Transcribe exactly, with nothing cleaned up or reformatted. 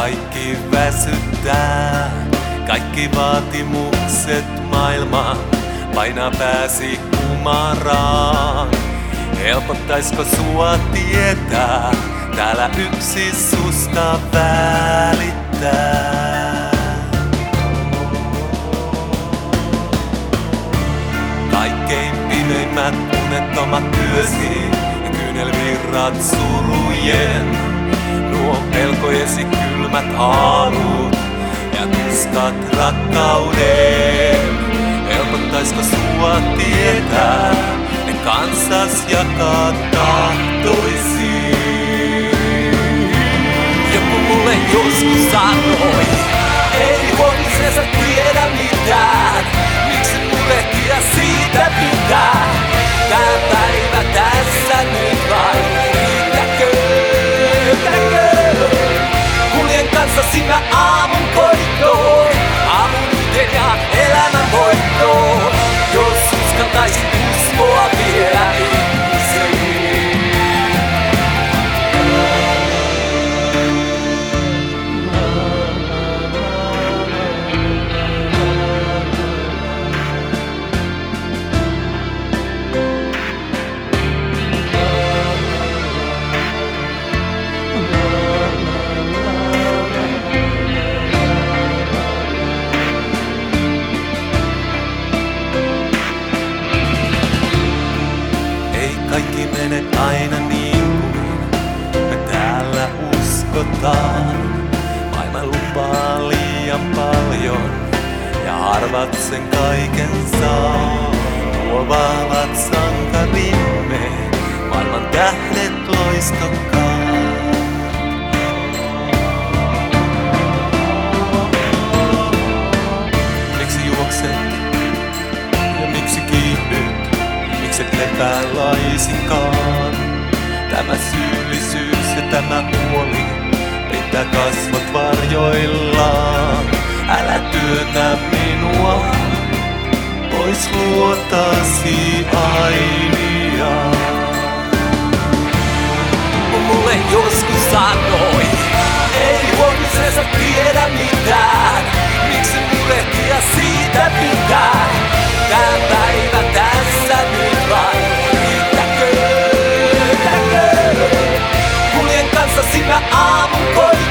Kaikki väsyttää, kaikki vaatimukset maailmaan painaa pääsi kumaraan. Helpottaisko sua tietää, täällä yksi susta välittää? Kaikkein pideimmät unettomat yösi ja kyynelvirrat surujen. Nuo pelkojesi kylmät aamut ja tuskat rakkauden. Helpottaisko sua tietää, en kanssas jakaa tahtoisin? Joku mulle joskus sanoi, ei huomisensa tiedä mitään. Miksi murehtia siitä pitää? Tää päivä tässä nyt vain, riittäkö? Kuljen kanssasi mä aamun koittoon, aamunuuden ja elämän voittoon. Jos uskaltaisin uskoa vielä ihmisiin. Kaikki mene aina niin kuin me täällä uskotaan. Maailma lupaa liian paljon ja harvat sen kaiken saa. Muovaavat sankarimme, maailman tähdet loistokkaat. Miksi juokset ja miksi kiihdyt? Mikset lepää laisinkaan? Tämä syyllisyys ja tämä huoli peittää kasvot varjoillaan. Älä työtä minua pois luotasi ainia. Kun mulle joskus sanoi, ei huomisensa tiedä mitään. Miksi murehtia siitä pitää? Tää päivä tässä nyt vain, riittäkö? Kuljen kanssasi mä aamun koin.